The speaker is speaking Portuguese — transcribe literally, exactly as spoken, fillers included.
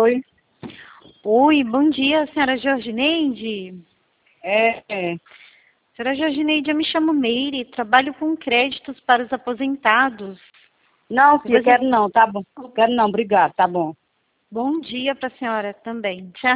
Oi. Oi, bom dia, senhora Jorgineide. É, é. Senhora Jorgineide, eu me chamo Meire, trabalho com créditos para os aposentados. Não, filha, Você... quero não, tá bom. Quero não, obrigado, tá bom. Bom dia para a senhora também. Tchau.